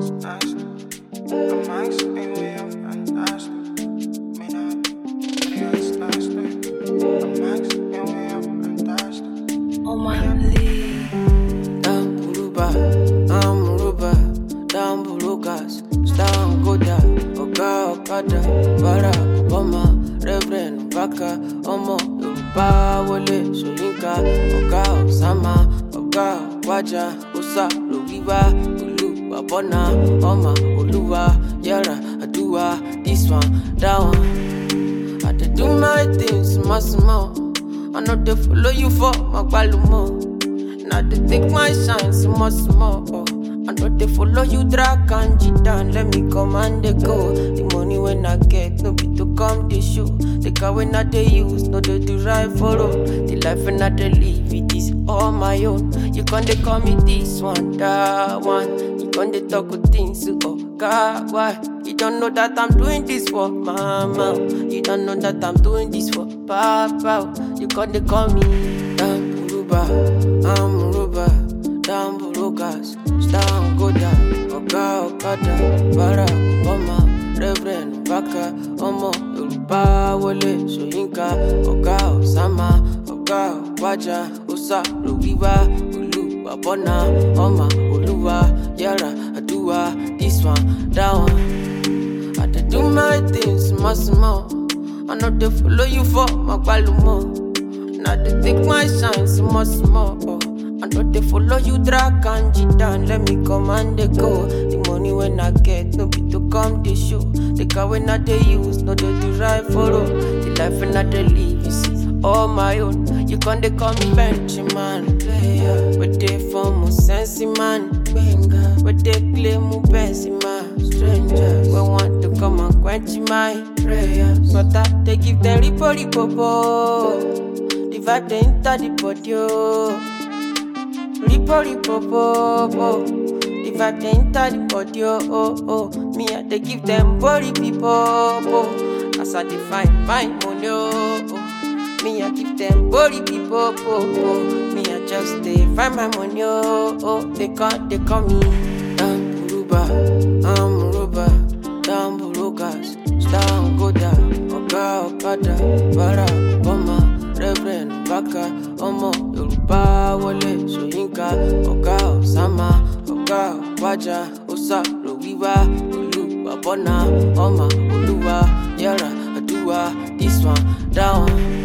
Oh my league. Down Buruba, I'm Ruba, down Burugas, down Goda, Oga Okada, Barack Obama, Reverend Baka, Omo, Yoruba, Wole, Soyinka, Oga Osama, Oga Waja, Usa, Lugiwa, Ulu, Wabona, Oma, Oluwa, Yara, Adua, this one, that one. I dey do my things, small. I know they follow you for my balumo. Now they take my shine, small. I know they follow you, drag and cheat down. Let me come and they go. The money when I get, no be to come they show. The car when I they use, no they do right for road. The life when I they live, it is all my own. You can't they call me this one, that one. You can't they talk with things, oh God, why? You don't know that I'm doing this for mama. You don't know that I'm doing this for papa. You can't they call me down Buruba, I'm Ruba, down Burugas, down Goda, Oga Okada, Barack Obama, Reverend Baka, Omo, Yoruba, Wole, Soyinka, Oga Osama, Oga Waja, Usa, Lugiwa, Ulu, Wabona, Oma, Oluwa, Yara, Adua, this one, that one. I dey do my things, small. I know they follow you for my balumo. Now they take my shine, small. I know they follow you, drag and cheat down. Let me come and they go. The money when I get, no be to come they show. The car when I they use, no they do right for road. The life when I they live, you see, all my own. You can't they call me Benjamin, player. But they form sensi man, banger. But they claim mu best man, strangers. We want to come and quench my prayers, but that they give them ripo. The vibe they enter the body, oh. Ripo. The vibe they enter the body, oh. Me I they give them body people, as I define my money, oh. Me I give them body people, me I just they find my money, oh. They call me down Buruba, I'm Ruba, down Burugas, down Goda, Oga Okada, Barack Obama, Reverend Baka, Omo, Yoruba, Wole, Soyinka, Oga Osama, Oga Waja, Usa, Lugiwa, Ulu, Wabona, Oma, Oluwa, Yara, Adua, this one, that one.